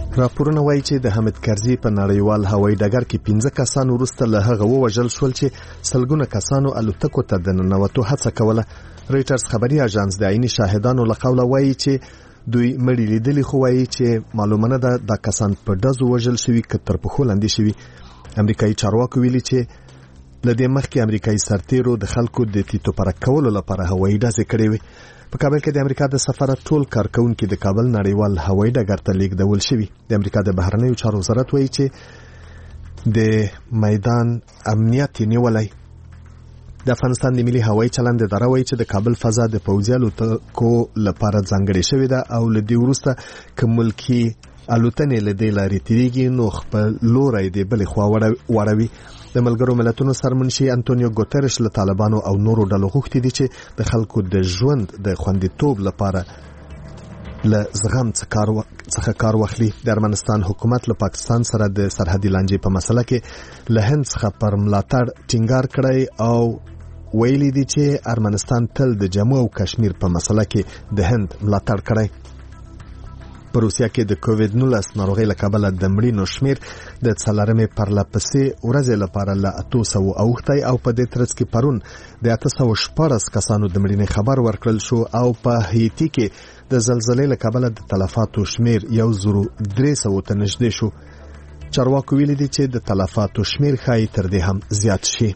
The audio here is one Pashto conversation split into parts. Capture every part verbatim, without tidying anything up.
راپورونه وایي چې د حامد کرزي په نړیوال هوایي ډګر کې پنځه کسان وروسته له هغه ووژل شول چې سلګونه کسانو الوتکو ته د ننوتو هڅه کوله. رويټرز خبري اژانس د عیني شاهدانو له قوله وایي چې دوی مړي لیدلي، خو وایي چې معلومه نه ده د کسان په ډزو وژل شوي که تر پښو لاندې شوي. امریکایي چارواکو ویلي چې لدې مخکې امریکایي سرتیرو د خلکو د تیتو پرک کولو لپاره هوایي ډزې کړې وي. په کابل کې د امریکا د سفارت ټول کارکونکي د کابل نړیوال هوایي ډګر ته لیږدول شوي. د امریکا د بهرنیو چارو وزارت وایي چې د میدان امنیت نیولای. د افغانستان د ملي هوایي چلند اداره وایي چې د کابل فضا د پوځي الوتکو لپاره ځانګړې شوې ده او له دې وروسته که ملکي الوتنې له دې لارې تیریږي نو خپل لوری د بلې خوا واړوي. د ملګرو ملتونو سرمنشي انټونیو ګوتریش له طالبانو او نورو ډلو غوښتي دي چې د خلکو د ژوند د خوندیتوب لپاره له زغم څخه کار واخلي. د ارمنستان حکومت له پاکستان سره د سرحدي لانجې په مسله کې له هند څخه پر ملاتړ ټینګار کړی او ویلي دي چې ارمنستان تل د جموں او کشمیر په مسله کې د هند ملاتړ کړی. په روسیا کې د کووید نولس ناروغۍ له کبله د مړینو شمیر د څلورمې پرلپسې ورځې لپاره له اتو سوو اوښتی او په دې ترڅ کې پرون د اته سوه شپاړس کسانو د مړینې خبر ورکړل شو او په هایټي کې د زلزلې له کبله د تلفاتو شمیر یو زرو درې سوو ته نږدې شو. چارواکو ویلي دي چې د تلفاتو شمیر ښایي تر دې هم زیات شي.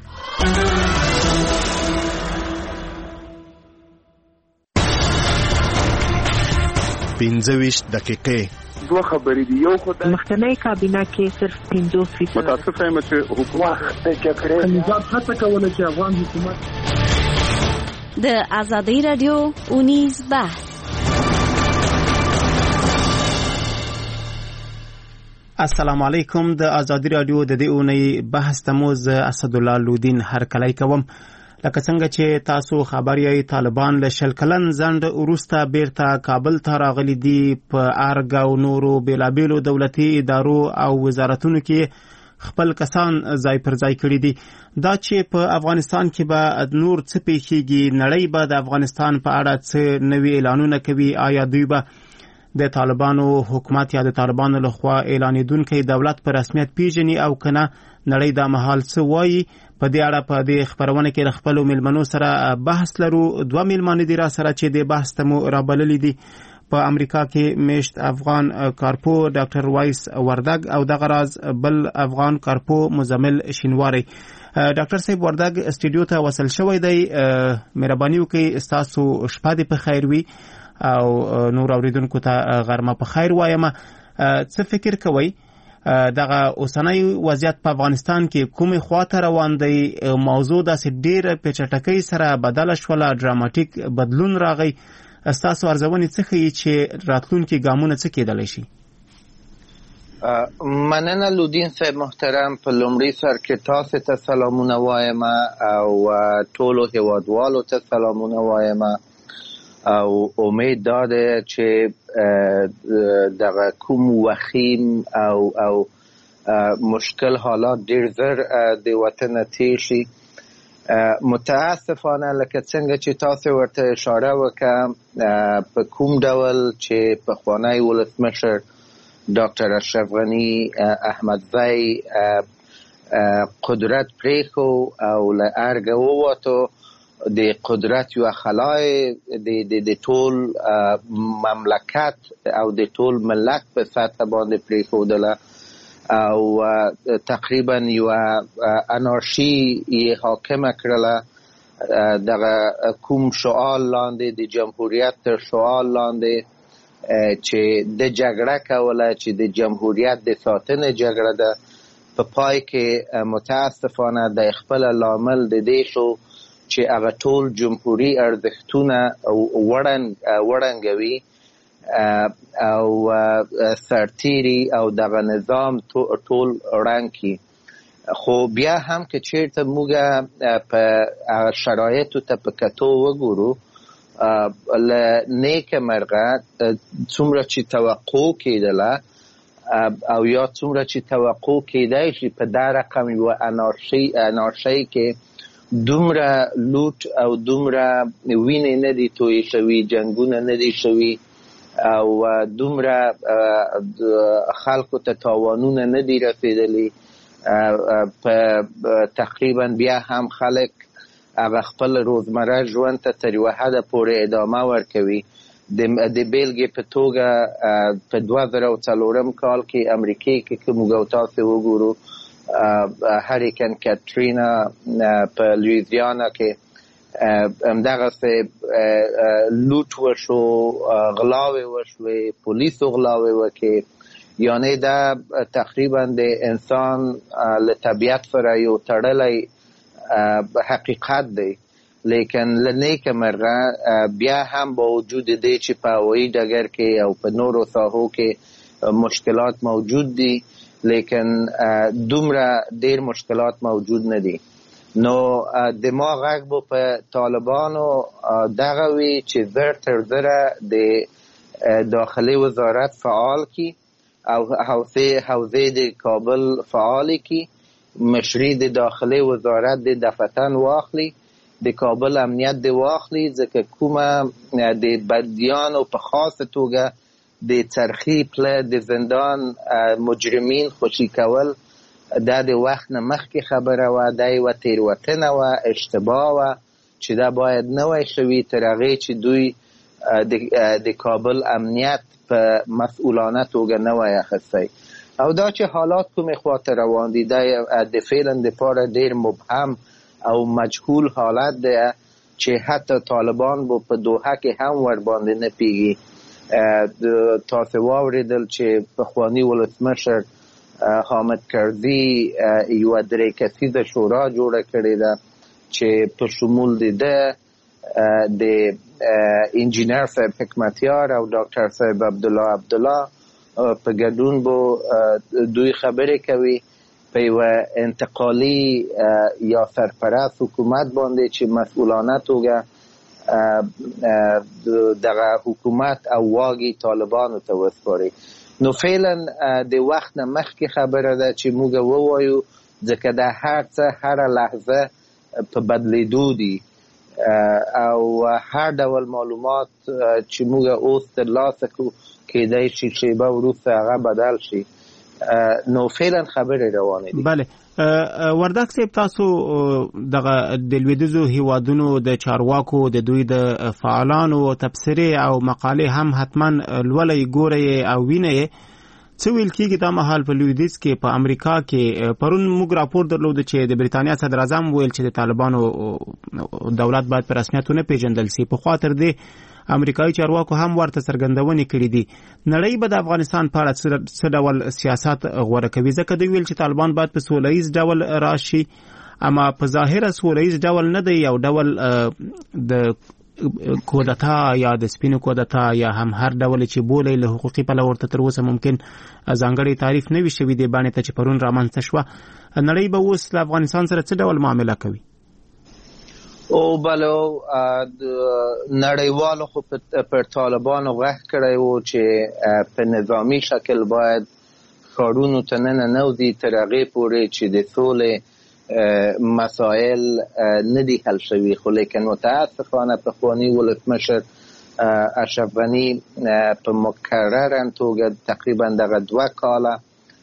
پنځه ویشت دقیقې دوه خبرې دي. یو خو د مخکنی کابینه کې صرف پنځوس فیصد متاسفه یم چې حکومت د جګړې نظام هڅه کوله چې افغان حکومت د ازادي رادیو اونیز بحث. السلام علیکم. د ازادي رادیو د دې اونۍ بحث تموز اسد الله لودین هرکلی کوم. لکه څنګه چې تاسو خبر یې طالبان له شل کلن ځنډ وروسته بیرته کابل ته راغلي دي. په ارګ او نورو بیلابیلو دولتي ادارو او وزارتونو کې خپل کسان ځای پر ځای کړي دي. دا چې په افغانستان کې به نور څه پیښیږي، نړۍ به د افغانستان په اړه څه نوي اعلانونه کوي، آیا دوی به د طالبانو حکومت یا د طالبانو لخوا اعلانېدونکی دولت په رسمیت پیژني او کنه، نړۍ دا مهال څه وایي. په دې اړه په دې خبرونه کې خپل ملمنو سره بحث لرو. دوه ملمانه دي را سره چې د بحث ته مو رابللي دي. په امریکا کې میشت افغان کارپو ډاکټر وایس وردګ او دغه راز بل افغان کارپو مزمل شینواری. ډاکټر صاحب وردګ استودیو ته وصل شوی دی. مهرباني وکړئ ستاسو شپه دې په خیر وي او نور اوریدونکو ته غرمه په خیر وایم. څه فکر کوئ دغه اوسنۍ وضعیت په افغانستان کې کومې خواته روان دی؟ موضوع داسې ډېره پیچکټکۍ سره بدله شوله، ډراماټیک بدلون راغی. ستاسو ارزونې څه ښیي چې راتلونکي ګامونه څه کېدلی شي؟ مننه لودین صاحب محترم. په لومړي سر کې تاسو ته سلامونه وایم او ټولو هیوادوالو ته سلامونه وایم او امید داده چې دغه کوم وخیم او او مشکل حالات ډیر زر د وطن تیر شي. متاسفانه لکه څنګه چې تاسو ورته اشاره وکړه، په کوم ډول چې پخوانی ولسمشر ډاکټر اشرف غني احمدزی قدرت پریښو او له ارګ ووتو، د قدرت یو خلای د د ټول مملکت او د ټول ملت په سطح باندې پریښودله او تقریبا یو انارشي یې حاکمه کړله. دغه کوم شعار لاندې د جمهوریت تر شعار لاندې چې د جګړه کوله چې د جمهوریت د ساتنې جګړه ده، په پای کې متاسفانه د خپل لامل د دې شو چې هغه ټول جمهوری ارزښتونه وړنګوي او سرتیری او دغه نظام ټول ړنګ کړي. خو بیا هم که چیرته موږ په شرایطو ته په کتو وګورو، له نیکه مرغه څومره چې توقع کېدله او یا څومره چې توقع کېدای شي په دا رقم یوه انارشۍ کې دومره لوټ او دومره وینې نه دي توی شوي، جنګونه نه دي شوي او دومره خلکو ته تاوانونه نه دي رسېدلي. په تقریبا بیا هم خلک هغه خپل روزمره ژوند ته تر یوه حده پورې ادامه ورکوي. د بیلګې په توګه په دوه زره او څلورم کال کې امریکې کې که موږ او تاسې وګورو هریکن کاترینا په لویزیانا کې همدغسې لوټ وشو، غلاوې وشوې، پولیسو غلاوې وکړې. یعنې دا تقریبا د انسان له طبیعت سره یو تړلی حقیقت دی. لیکن له نیکه مرغه بیا هم با وجود دی چې په هوایي ډګر کې او په نورو ساحو کې مشکلات موجود دي، لیکن دومره ډېر مشکلات موجود نه دي. نو د ما غږ به په طالبانو دغه وي چې زر تر زره د داخلي وزارت فعال کی او حوزه د کابل فعال کی، مشري د داخلي وزارت د دفتن واخلي، د کابل امنیت د واخلي، ځکه کومه د بدیانو په خاصه توګه د چرخي پله د زندان مجرمین خوشي کول دا د وخت نه مخکې خبره وه، دا یوه تېروتنه وه، اشتباه وه چې دا باید نوی شوي تر هغې چې دوی د کابل امنیت په مسئولانه توګه نوی اخیستی. او دا چې حالات کومې خواته روان دي دا د فعلا دپاره ډېر مبهم او مجهول حالت دی چې حتی طالبان به په دوحه کې هم ورباندې نه پیږي. تاسې واورېدل چې پخواني ولسمشر حامد کرزي یوه درې کسیزه شورا جوړه کړې ده چې په شمول د ده د انجینر صاحب حکمتیار او ډاکټر صاحب عبدالله عبدالله په ګډون به دوی خبرې کوي په یوه انتقالي یا سرپرست حکومت باندې چې مسئولانه توګه دغه حکومت او واګي طالبانو ته وسپاري. نو فعلا د وخت نه مخکې خبره ده چې موږ ووایو، ځکه دا هر څه هره لحظه په بدلیدو دي او هر ډول معلومات چې موږ اوس ترلاسه کړو کیدای شي شیبه وروسته هغه بدل شي. نو فعلا خبرې روانې دي. بله وردک صاحب، تاسو دغه د لویدیځو هیوادونو د چارواکو د دوی د فعالانو تبصرې او مقالې هم حتما لولئ ګورئ او وینئ. څه ویل کېږي دا مهال په لویدیځ کې په امریکا کې؟ پرون موږ راپور درلود چې د بریتانیا صدر اعظم ویل چې د طالبانو دولت باید په رسمیت ونه پیژندل سي. پخوا تر دې امریکایي چارواکو هم ورته څرګندونې کړې دي. نړۍ به د افغانستان په اړه څه ډول سیاست غوره کوي؟ ځکه دوی ویل چې طالبان باید په سوله ییز ډول راشي، اما په ظاهره سوله ییز ډول نه دی، یو ډول د کودتا یا د سپینو کودتا یا هم هر ډول چې بولي له حقوقي پلوه ورته تر اوسه ممکن ځانګړی تعریف نه وي شوی دی باندې ته چې پرون رامنځته شوه. نړۍ به اوس له افغانستان سره څه ډول معامله کوي؟ او بلو نړیوالو خو پر طالبانو غږ کړی و چې په نظامی شکل باید ښارونو ته ننوځي تر هغې پورې چې د سولې مسائل نه دي حل شوي. خو لیکن متاسفانه پخواني ولسمشر اشرف غني په مکرره توګه تقریبا دغه دوه کاله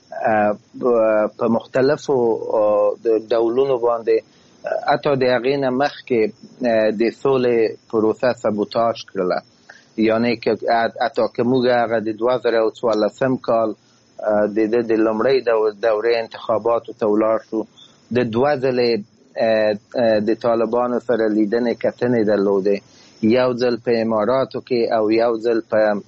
په مختلفو ډولونو باندې حتی د هغې نه مخکې د سولې پروسه سبوتاژ کړله. یعنې که حتی که موږ هغه د دوه زره او څوارلسم کال د ده د لومړۍ دورې انتخاباتو ته ولاړ شو، د دوه ځلې د طالبانو سره لیدنې کتنې درلودې، یو ځل په اماراتو کې او یو ځل په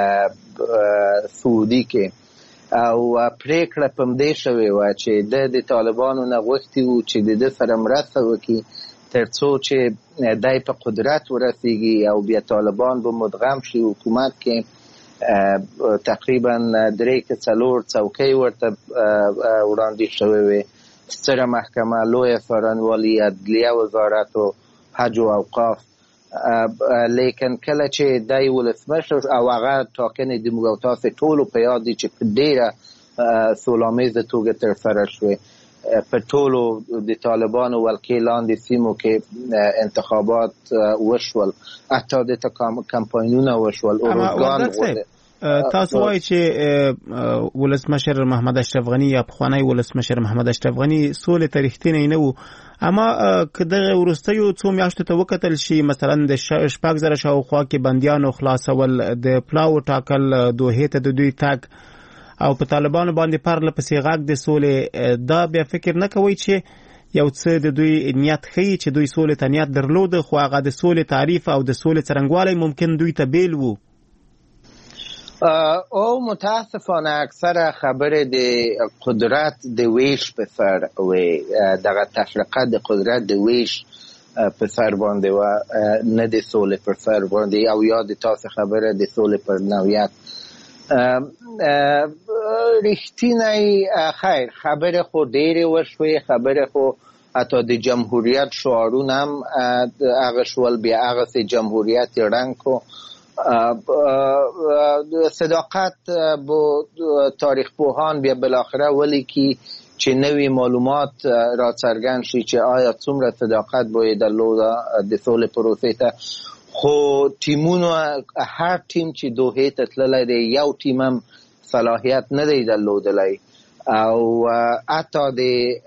سعودي کې. او پریکړه په همدې شوې وه چې د د طالبانو نه غوښتي وو چې د ده سره مرسته وکړي تر څو چې دی په قدرت ورسیږي او بیا طالبان به مدغم شي حکومت کې. تقریبا درې که څلور څوکۍ ورته وړاندې شوې وې، ستره محکمه، لویه څارنوالي، عدلیه، وزارت و حج و اوقاف. لیکن کله چې دی ولسمشر او هغه ټاکنې د موږ او تاسې ټولو په یاد دي چې په ډېره سوله امیزه توګه ترسره شوې. په ټولو د طالبانو ولکې لاندې سیمو کې انتخابات وشول، حتی د کمپاینونه وشول. اورزګان تاسو وایي چې ولسمشر محمد اشرف غنی یا پخوانی ولسمشر محمد اشرف غنی سولې ته رښتینی نه و، اما که دغه وروستیو څو میاشتو ته وکتل شي مثلا د شپږ زره شاوخوا کې بندیانو خلاصول، د پلاو ټاکل، دوحې ته د دوی تګ او په طالبانو باندې پرله پسې غږ د سولې، دا بیا فکر نه کوي چې یو څه د دوی نیت ښیي چې دوی سولې ته نیت درلود، خو هغه د سولې تعریف او د سولې څرنګوالی ممکن دوی ته بیل و؟ او متاسفانه اکثر خبر د قدرت د ویش په سر وي، دغه تفرقه د قدرت د ویش په سر باندې و، نه د سولې پر سر باندې، او یا د تاسو خبره د سولې پر نوعیت. رښتینی خیر خبره خو ډېرې وشوې، خبره خو حتی د جمهوریت شعارونه هم هغه شول، بیا هغسې جمهوریت یې رنګ کو. صداقت با تاریخ پوهان بیا بالاخره ولیکي چې نوی معلومات را څرګند شي چې آیا څومره صداقت باید درلوده د سولې پروسې ته. خو ټیمونو هر ټیم چې دوحې ته تللی دی یو ټیم هم صلاحیت نه دی درلودلی، او حتی د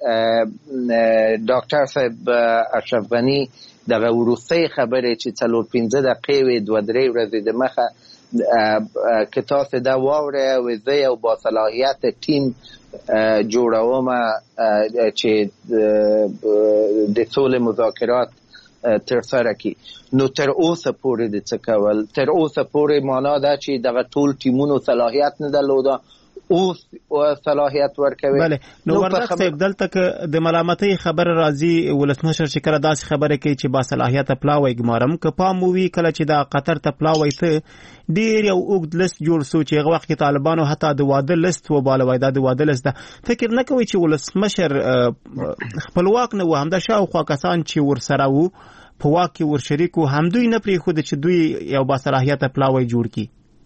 ډاکټر صاحب اشرف غنی دغه وروستۍ خبرې چې څلور پنځه دقیقې وې دوه درې ورځې د مخه که تاسو دا واورئ، و زه یو باصلاحیت ټیم جوړوم چې د سولې مذاکرات ترسره کړي. نو تر اوسه پورې د څه کول، تر اوسه پورې معنا ده چې دغه ټول ټیمونو صلاحیت نه درلوده، اوس صلاحیت ورکوي. بله، نو ورته صاحب دلته که د ملامتۍ خبره راځي، ولسمشر چې کله داسې خبره کوي چې با صلاحیته پلاوی ګمارم، که پام ووي کله چې دا قطر ته پلاوی ته ډېر یو اوږد لست جوړ سو چې هغه وخت کې طالبانو حتی د واده لست وباله، وایي دا د واده لست ده. فکر نه کوي چې ولسمشر خپلواک نه و، همدا شاوخوا کسان چې ورسره وو په واک کې ورشریک وو همدوی نه پرېښوده چې دوی یو با صلاحیته پلاوی جوړ کړي؟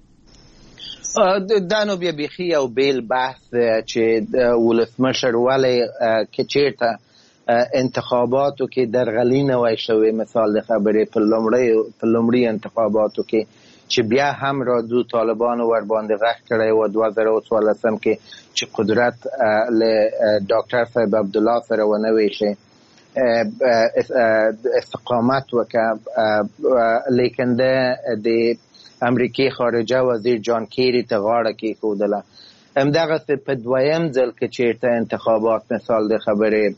دا نو بیا بیخي یو بیل بحث چې ولسمشر ولې که چېرته انتخاباتو کې درغلي نه وای شوې، مثال د خبرې په لومړي انتخاباتو کې چې بیا هم راځو طالبانو ور باندې غږ کړی و دوه زره او څوارلسم کې چې قدرت له ډاکټر صاحب عبدالله سره ونه ویشي، استقامت وکړه، لیکن د امریکای خارجه وزیر جان کیری ته غاړه کېښودله. همدغسې په دویم ځل کې چېرته انتخابات مثال د خبرې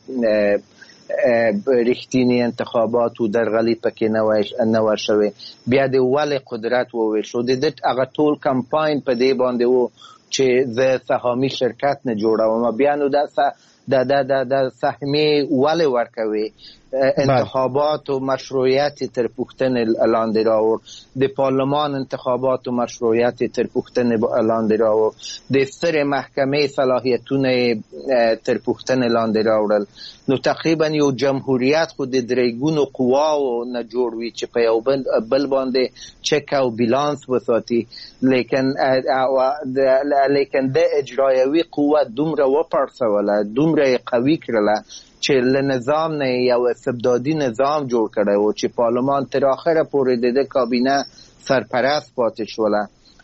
رښتینی انتخابات و درغلي پکې نه وه شوې، بیا د ولې قدرت وویشو. د ده هغه ټول کمپاین په دې باندې و چې زه سهامي شرکت نه جوړوم، بیا نو دا د د سهمې ولې ورکوي. انتخابات و مشروعیت تر پوښتنې لاندې راوړ، د پارلمان انتخابات و مشروعیت تر پوښتنې لاندې راوړ، د سترې محکمې صلاحیتونه تر پوښتنې لاندې راوړل. نو تقریبا یو جمهوریت خو د درېګونو قواو نه جوړ وي چې په یو بل باندې چک او بیلانس وساتي، لیکن لیکن د اجرایوي قوه دومره وپړسوله، دومره قوي کړله چې له نظام نه یو استبدادي نظام جوړ کړی و چې پارلمان تر آخره پورې د ده کابینه سرپرست پاتې شوله.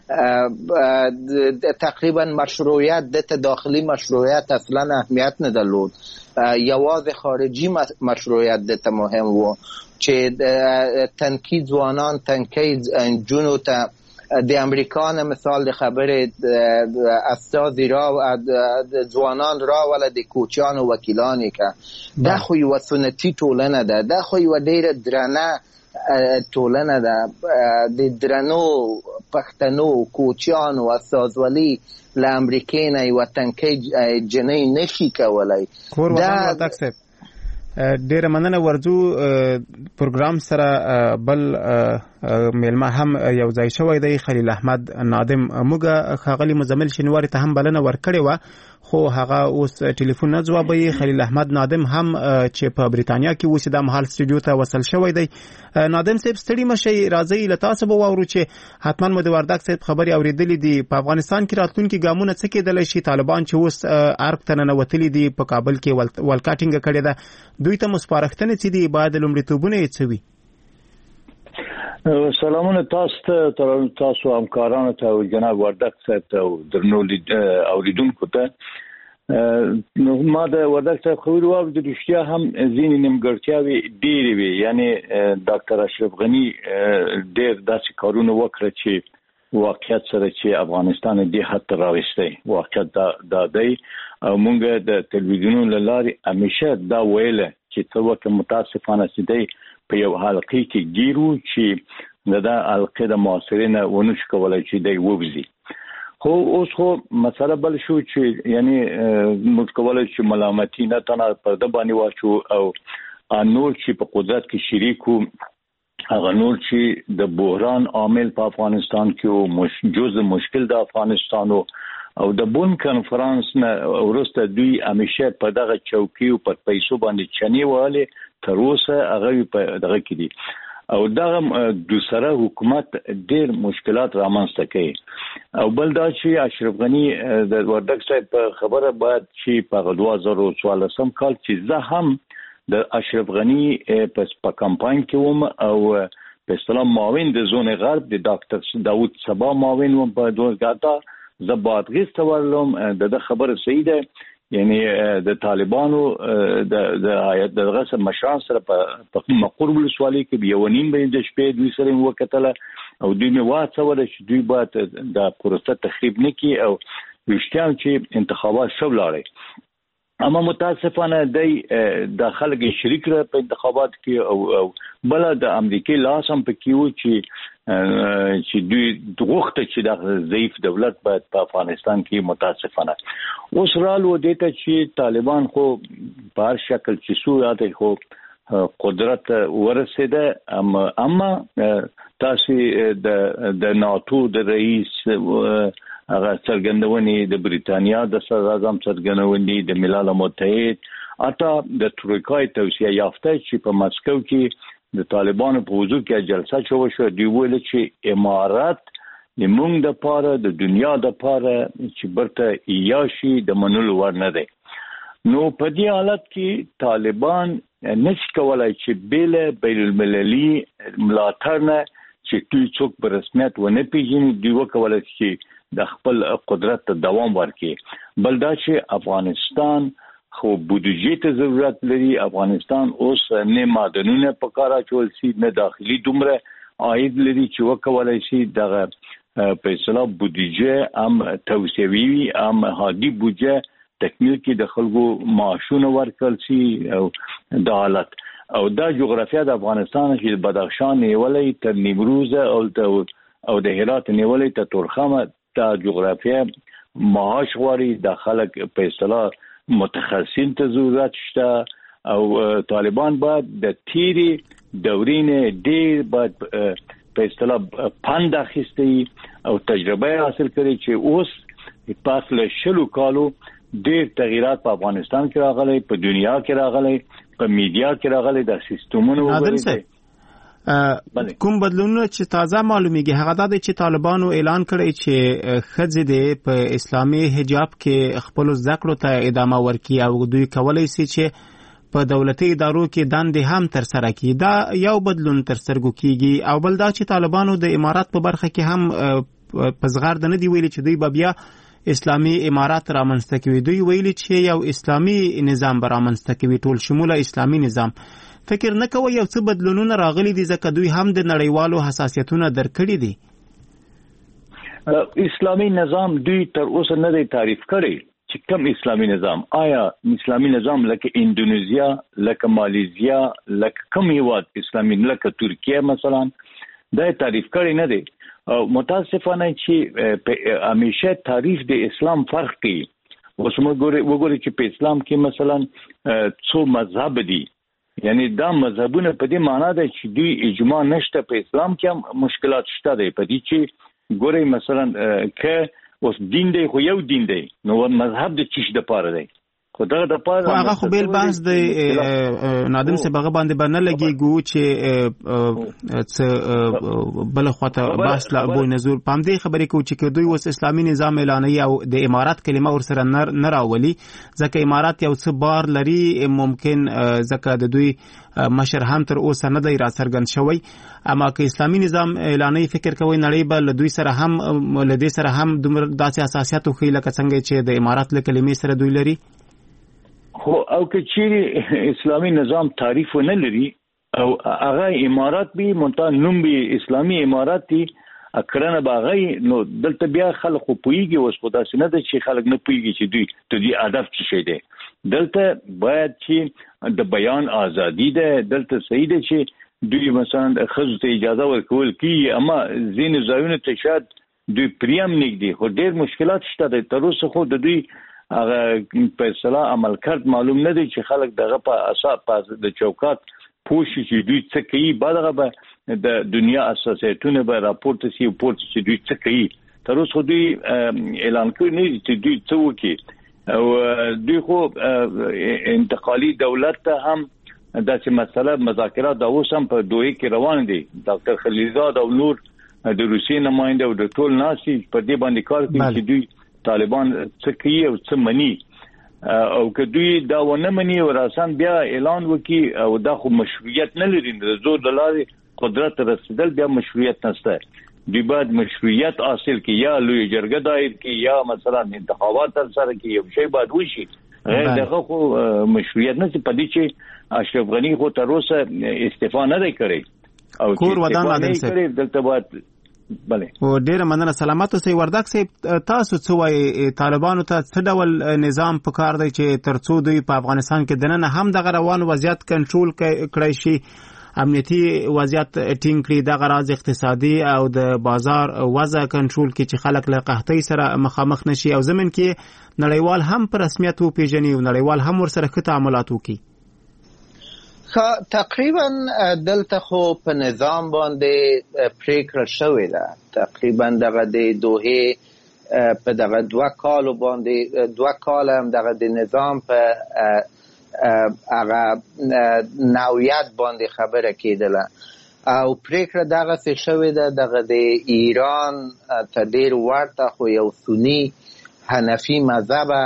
تقریبا مشروعیت د ته داخلي مشروعیت اصلا اهمیت نه درلود، یوازې خارجي مشروعیت د ته مهم و چې تنکي ځوانان، تنکي نجونو ته د امریکا نه مثال د خبرې استازي را ځوانان راوله د کوچیانو وکیلانې که دا خو یوه سنتي ټولنه ده، دا خو یوه ډېره درنه ټولنه ده، د درنو پښتنو کوچیانو استازولي له امریکې نه یوه تنکۍ جنۍ نشي کولی. ډیره مننه. ورځو پروګرام سره بل میلمه هم یو ځای شوی دی خلیل احمد نادم. موږ خاغلی مزمل شنواری ته هم بلنه ورکړې و خو هغه اوس ټلیفون نه ځوابوي. خلیل احمد نادم هم چې په بریتانیا کې اوس د مهال سټوډیو ته وصل شوی دی. نادم صاحب ستړي مشي راځي له تاسو به واورو چې حتما مو د وردګ صاحب خبري اوریدلې دي په افغانستان کې راتلونکي ګامونه څه کېدلی شي. طالبان چې اوس ارګ ته ننوتلي دي په کابل کې ولکاټینګ کړې ده دوی ته مسپارښتنې چې دي باید لومړیتوبونه یې څه وي؟ سلامونه تاسو ته تاسو همکارانو ته او جناب وردګ صاحب ته او درنو اوریدونکو ته. نو ما د وردګ صاحب خبرو واورېده رښتیا هم ځینې نیمګړتیاوې ډېرې وې. یعنی ډاکټر اشرف غني ډېر داسې کارونه وکړه چې واقعیت سره چې افغانستان دې حد ته راوستی. واقعیت دا دا دی او موږ د تلویزیونونو له لارې همیشه دا ویله چې څه وخت متاسفانه چې دی په یو حلقې کې ګیرو چې دا حلقې د معاصرینه ونش کولای چې دی وبزي. خو اوس خو مسله بل شو چې یعنی موږ کولای چې ملامتي نه تنه پر د باندې واچو او نور چې په قدرت کې شریکو هغه نور چې د بحران عامل په افغانستان کې او جزء مشکل د افغانستان او د بون کانفرنس نه ورسته دوی همیشه په دغه چوکي او په پیسو باندې چني واله تر اوسه هغه په دغه کې دي او دغه دوسره حکومت ډېر مشکلات رامنځته کوي. او بل دا چې اشرف غني د وردګ صاحب په خبره باید چې په دوه زره څوارلسم کال چې زه هم د اشرف غني په کمپاین کې وم او په اصطلاح معاون د زون غرب د ډاکټر داوود صبا معاون وم په دوزګاتا زبادغیس تورلم د خبره صحیح ده. یعنی د طالبانو د د هیئت د غسر مشران سره په مقرب السوالی کې یو نیم بین د شپې دوی سره وکتل او دوی می واڅول چې دوی باید د پروسه تخریب نکي او رښتیا چې انتخابات شو لاړې. اما متاسفانه د د خلک شریک را په انتخابات کې او او بل د امریکای لاس هم پکې و چې چې دوی دغه چې د ضعیف دولت باید په افغانستان کې متاسفانه اوس رال و دیته چې طالبان خو په هر شکل چې سو یاته خو قدرت ورسېده. اما اما تاسو د د ناتو د رئیس هغه څرګندونې د بریتانیا د صدر اعظم څرګندونې د ملل متحد اته د ترکیې توصیه یافته چې په مسکو کې د طالبانو په حضور کې جلسه شوه شو دی ویل چې امارات زموږ د پاره د دنیا د پاره چې برته یاشي د منلو ور نه دی. نو په دې حالت کې طالبان نشي کولای چې بل بین المللي ملاتړ نه چې دوی څوک په رسمیت ونه پیژني دوی وکولای چې د خپل قدرت ته دوام ورکړي. بل دا چې افغانستان خو بودجې ته ضرورت لري. افغانستان اوس نه معدنونه په کار اچول سي نه داخلي دومره عاید لري چې وکولای شي دغه په اصطلاح بودجې هم توسيوي هم هادي بودجې تکمیل کې د خلکو معاشونه ورکړل شي او د حالت او دا جغرافیا د افغانستان چې بدخشان نیولې تر نیمروز او او د هرات نیولې تر تورخم دا جغرافیا معاش غواړي د خلک په اصطلاح متخصصین ته ضرورت شته او طالبان باید د تیری دورینه ډیر باید په اصطلاح پاند اخیستی او تجربه حاصل کړي چې اوس پاس له شلو کالو ډیر تغیرات په افغانستان کې راغلي په دنیا کې راغلي په میډیا کې راغلي د سیستمونو وګورئ کوم بدلونونه چې تازه معلومیږي هغه د چې طالبانو اعلان کړی چې خځې د په اسلامي حجاب کې خپل ذکر ته ادامه ورکړي او دوی کولای شي چې په دولتي ادارو کې دندې هم تر سره کړي. دا یو بدلون تر سترګو کیږي او بل دا چې طالبانو د امارات په برخه کې هم په زغرد نه دی ویلي چې دوی بیا اسلامي امارات رامنځته کوي. دوی ویلي چې یو اسلامي نظام به رامنځته کوي ټول شموله اسلامي نظام. فکر نه کوي یو څه بدلونونه راغلي دي ځکه دوی هم د نړیوالو حساسیتونو درکړي دي. اسلامي نظام دوی تر اوسه نه دی تعریف کړی چې کوم اسلامي نظام. آیا اسلامي نظام لکه اندونیزیا لکه مالیزیا لکه کوم هیواد اسلامي لکه ترکیه مثلا دا تعریف کړی نه دی. متاسفانه چې همیشه تعریف د اسلام فرق کوي. اوس موږ وګورئ چې په اسلام کې مثلا څو مذهب دي یعنی دا مذهبونه په دې معنا ده چې دوی اجماع نشته په اسلام کې هم مشکلات شته دی په دې چې ګورئ مثلا که اوس دین دی خو یو دین دی نو مذهب د چیش د پاره دی خو دغه د پاره هغه خو بیل بحث دی نادم سے بغه باندې باندې لګیږي چې څه بل خواته بحث لا ابو نزول پام دی خبرې کو چې دوی وس اسلامي نظام اعلاني او د امارات کلمه ور سره نه راولي ځکه امارات یو څه بار لري ممکن ځکه د دوی مشر هم تر اوسه نه دی را څرګند شوی اما که اسلامي نظام اعلاني فکر کوي نړۍ به له دوی سره هم له دې سره هم د داسې اساسيات خو لکه څنګه چې د امارات له کلمې سره دوی لري خو او که چیرې اسلامي نظام تعریف نه لري او هغه امارات به منتها نوم به اسلامي امارات دي اکرنه باغی نو دلته بیا خلک پویږي اوس خدا سينه د چې خلک نه پویږي چې دوی ته دي هدف څه شي دی دلته باید چې د بیان ازادي ده دلته صحیح ده چې دوی مثلا خزو ته اجازه ورکول کی اما زین زایونه ته شاید دوی پریم نګدي خو ډېر مشکلات شته تر اوسه خو د دوی هغه په اصطلاح عمل کرد معلوم نه دی چې خلک دغه په اساس په د چوکات پوښي چې دوی څه کوي بعدغه به د دنیا اساساتونه به راپورته سی پورته چې دوی څه کوي تر اوسه دوی اعلان کړی نه چې دوی څه وکړي او دوی خو انتقالي دولت ته هم داسې مسله مذاکرات د اوس هم په دوی کې روان دي ډاکټر خلیلزاد او نور د روسي نماینده او د ټول ناسي په دې باندې کار کوي چې دوی طالبان څه کوي او څه مني او که دوی دا ونه مني او راسن بیا اعلان وکي او دا خو مشروعیت نه لري د زور د لارې قدرت رسیدل بیا مشروعیت نشته دوی باید مشروعیت حاصل کی یا لوی جرګه دایر کی یا مثلا انتخابات تر سره کی یو شی باید وشي غیر دغه خو مشروعیت نه پدې چې اشرف غنی خو تر اوسه استعفا نه دی کړی او کور ودان نادم سره دلته باید بله او ډیر مننه سلامت اوسئ وردک صاحب تاسو څه وایي طالبانو ته څه ډول نظام پکار دی چې ترڅو دوی په افغانستان کې دننه هم د روان وضعیت کنټرول کړی شي امنیتي وضعیت ټینګ کړي د غراض اقتصادي او د بازار وضع کنټرول کړي چې خلک له قحطۍ سره مخامخ نشي او زمين کې نړیوال هم په رسمیت وپیژني او نړیوال هم ورسره ښه تعاملات وکړي تقریبا دلته خو په نظام باندې پریکړه شوې ده تقریبا دغه د دوه په دغه دوه کال باندې دوه کال هم دغه د نظام په هغه نوعیت باندې خبره کېدله او پریکړه دغه څه شوې ده دغه د ایران ته ډېر ورته خو یو سنی حنفي مذهب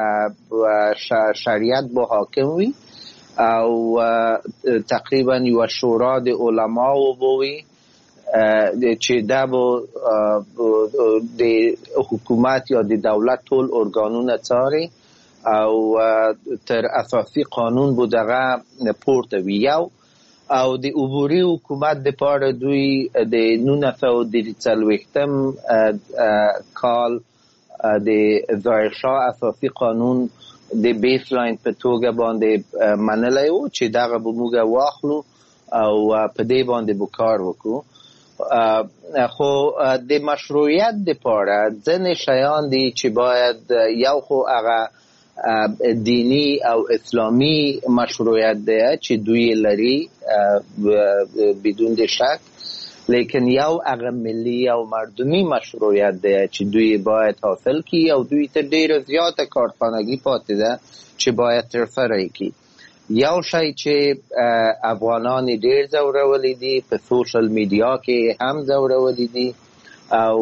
شریعت به حاکم وي او تقریبا یو شورا د علماو بوي چې دا به د حکومت یا د دولت ټول ارګانونه څاري او تر اساسي قانون بو دغه پورته وی یو او د عبوري حکومت د پاره دوی د نولس سوه څلوېښتم کال د ظاهر شاه اساسي قانون د بیس لاین په توګه باندې منلای او چې دغه به موږ واخلو او په دې باندې به کار وکړو خو د مشروعیت لپاره ځینې شیان دي چې باید یو خو هغه دینی او اسلامی مشروعیت دی چې دوی لري بدون شک لیکن یو هغه ملی او مردمی مشروعیت دی چې دوی باید حاصل کی او دوی ته ډیره زیاته کارخانگی پاتې ده چې باید ترسره کړي یو شی چې افغانان ډیر ځورولي دي په سوشل میډیا کې هم ځورولي دي او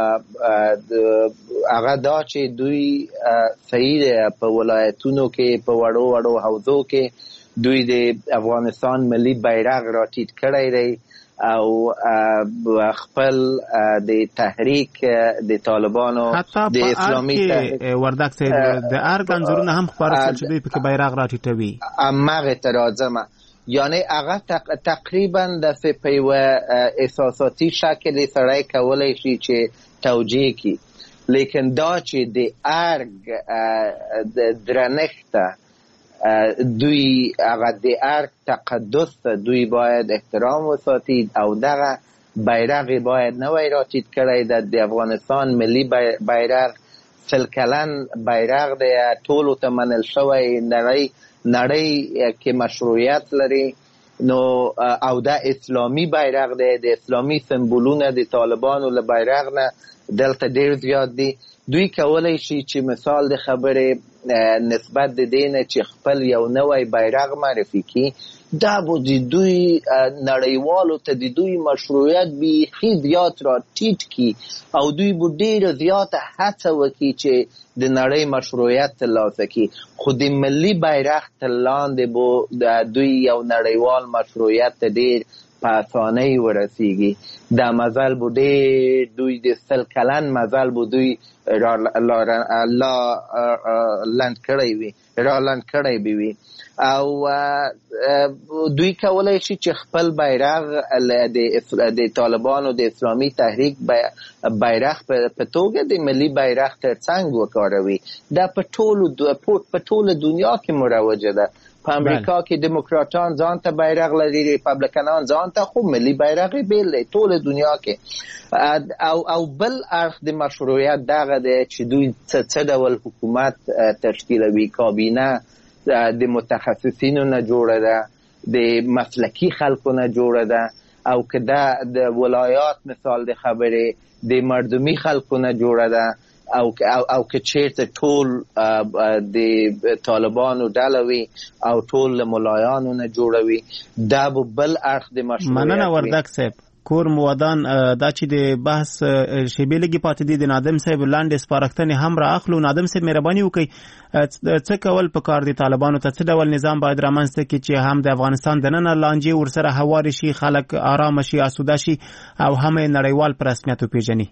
هغه دا چې دوی صحیح ده په ولایتونو کې په وړو وړو حوزو کې دوی د افغانستان ملي بیرغ را ټیټ کړی دی او خپل د تحریک د طالبانو د اسلامي وردک صاحب د ارګ انځورونه هم خبره چې دوی په بیرغ راټیټوي امغه ترازمه یعنی هغه تقریبا د په احساساتي شکل سره کولای شي چې توجیه کی لیکن دا چې د ارګ د درنښت دوی هغه د ارګ تقدس دوی باید احترام وساتي او دغه بیرغ باید نه وای راټیټ کړی د افغانستان ملي بیرغ سل کلن بیرغ دی ټولو ته منل شوی نړۍ نړۍ کې مشروعیت لري نو او دا اسلامي بیرغ دی د اسلامي سمبولونه د طالبانو له بیرغ نه دلته ډیر زیات دي دوی کولای شي چې مثال د خبرې نسبت د دې نه چې خپل یو نوی بیرغ معرفي کړي دا به د دوی نړیوالو ته د دوی مشروعیت بیخي زیات را ټیټ کړي او دوی به ډیره زیاته هڅه وکړي چې د نړۍ مشروعیت ترلاسه کړي خو د ملي بیرغ تر لاندې به دوی یو نړیوال مشروعیت ته ډیر په اسانۍ ورسیږي دا مزل به ډېر دوی د سل کلن مزل به دوی را لنډ کړی وي را لنډ کړی وي او دوی کولی شي چې خپل بیرغ د طالبانو د اسلامي تحریک بیرغ په توګه د ملي بیرغ تر څنګ وکاروي دا په ټوله دنیا کې مروجه ده په امریکا کې دیموکراتان ځان ته بیرغ لري ریپبلیکنان ځان ته خو ملي بیرغ بیل دی ټوله دنیا کې او او بل اړخ د مشروعیت دغه دی چې دوی څه ډول حکومت تشکیلوي کابینه د متخصصینو نه جوړه ده د مسلکی خلکو نه جوړه ده او که دا د ولایات مثال د خبرې د مردمی خلکو نه جوړه ده او او او که چیرته ټول د طالبانو ډله وي او ټول ملایانو نه جوړوي دا به بل اړخ د مشروعیت مننه وردک صاحب کور موادان دا چې د بحث شیبې لګي پاتې دي د نادم صاحب لاندې سپارښتنې هم را اخلو نادم صاحب مهرباني وکړئ څه کول پکار دي طالبانو ته څه ډول نظام باید رامنځته کړي چې هم د افغانستان دننه لانجې ورسره هوارې شي خلک آرامه شي آسوده شي او هم نړیوال په رسمیت وپېژني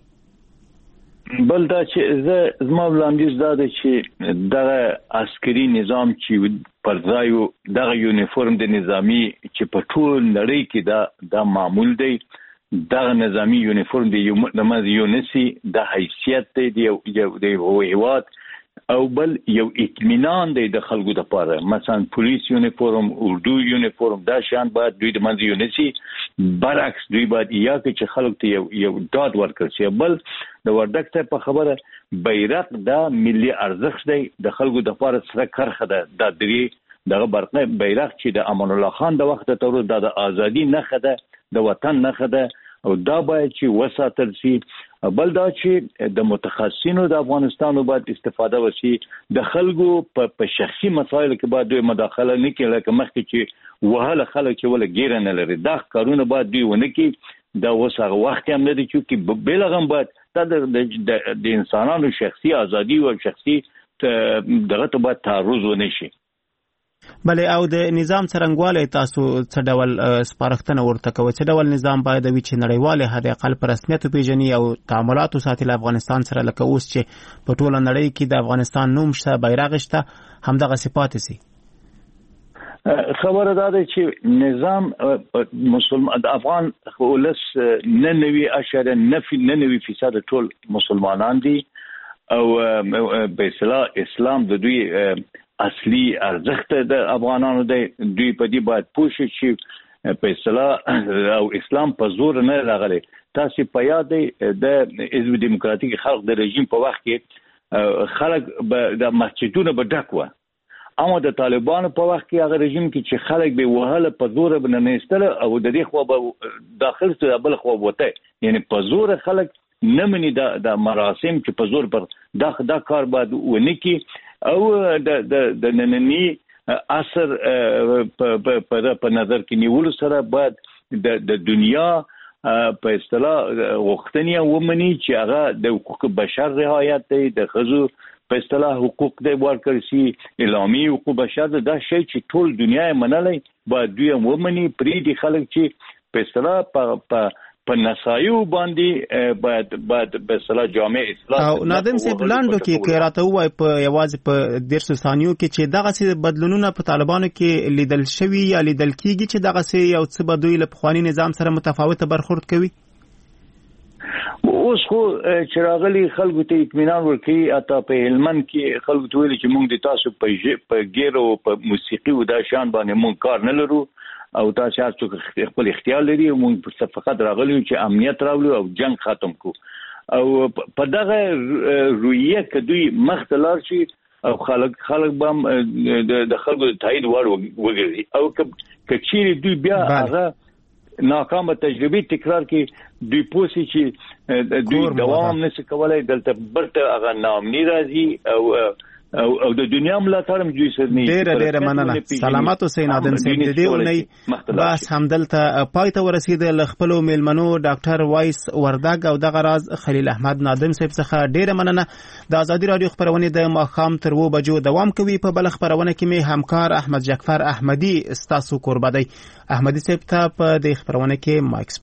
بل دا چې زه زما وړاندیز دا دی چې دغه عسکري نظام چې پر ځای دغه یونیفورم د نظامی چې په ټول نړۍ کې دا دا معمول دی دغه نظامی یونیفورم د یو نسي د حیثیت دی د یو د هیواد او بل یو اطمینان دی د خلکو لپاره مثلا پولیس یونیفورم اردو یونیفورم دا شان باید دوی د منځ یو نسي برعکس دوی باید یا چې خلک ته یو یو داد ورکړي شي بل د وردک ته په خبره بیرغ دا ملي ارزښت دی د خلکو لپاره سره کرخه ده د درې دغه برقه بیرغ چې د امان الله خان د وخت ته د ازادي نخښه ده د وطن نخښه ده او دا باید چې وساتل شي بل دا چې د متخصصینو د افغانستان باید استفاده وشي د خلکو په شخصي مسایلو کې باید دوی مداخله نه کوي لکه مخکې چې وهله خلک چې ولا ګیره نه لري دا کارونه باید دوی ونه کوي دا اوس هغه وخت هم نه دی چې بلغه باید دا د انسانانو شخصي ازادي او شخصي دغه ته باید تعرض ونه شي بله او د نظام څرنګوالی تاسو څه ډول سپارښتنه ورته کوئ څه ډول نظام باید وي چې نړیوال حد اقل په رسمیت وپېژني او تعاملات وساتي له افغانستان سره لکه اوس چې په ټوله نړۍ کې د افغانستان نوم شته بیرغ شته همدغسې پاتې سي خبره دا ده چې نظام مسلمان د افغان ولس نه نوي اشاره نه نوي فیصد ټول مسلمانان دي او په اصطلاح اسلام د دوی اصلي ارزښت د افغانانو دی دوی په دې باید پوه شي چې په اصطلاح او اسلام په زور نه راغلی تاسو په یاد دی د حزب دیموکراتیک خلق د رژیم په وخت کې خلک د مسجدونو به ډک وو اما د طالبانو په وخت کې هغه رژیم کې چې خلک به وهله په زور به نه ایستل او د دې خو به داخل څه بل خو وته یعنی په زور خلک نه مني د مراسم چې په زور پر دا دا کار باید ونه کی او د د د نننی اثر په په نظر کې نیول سره باید د د دنیا په اصطلاح وختنی ومني چې هغه د حقوق بشر رعایت دی د خزو په اصطلاح حقوق دی ورکړ شي اعلامی حقوق بشر دا شی چې ټول دنیا یې منلای باید دوی ومني پرې دي خلک چې په اصطلاح په په نسایو باندې باید باید به صلاح جامع اصلاح او نادم صاحب لاندو کې کراته وای په یوازې په دیرشو ثانیو کې چې دغه سي بدلونونه په طالبانو کې لیدل شوی یا لیدل کیږي چې دغه سي یو څه بدوي له پخوانی نظام سره متفاوته برخورد کوي اوس خو چراغلي خلکو ته اطمینان ورکړي اته په هلمند کې خلکو ته ویل چې موږ د تاسو په په ګیرو په موسیقي او د شان باندې موږ کار نه لرو او تاسو هر څوک خپل اختیار لري او موږ فقط راغلي چې امنیت راولو او جنگ ختم کو او په دغه رویه کې دوی مختلار شي او خلک خلک به د خلکو تایید وړ وګرځي او کچېری دوی بیا هغه ناکامه تجربه تکرار کې دوی پوسی چې دوی دوام نشي کولای دلته برته هغه نامنی راځي او او د دنیا ملاتړم جوړ سرني ډېر ډېر مننه سلامات اوسئ نادم صاحب د دې ونی بس همدلته پای ته ورسېد خپل میلمنو ډاکټر وایس وردګ او دغه راز خلیل احمد نادم صاحب څخه ډېر مننه د ازادي رادیو خبرونه د ماخام تر و بجو دوام کوي په بل خبرونه کې می همکار احمد جعفر احمدی ستاسو قربا دی احمدی صاحب ته په د خبرونه کې مایک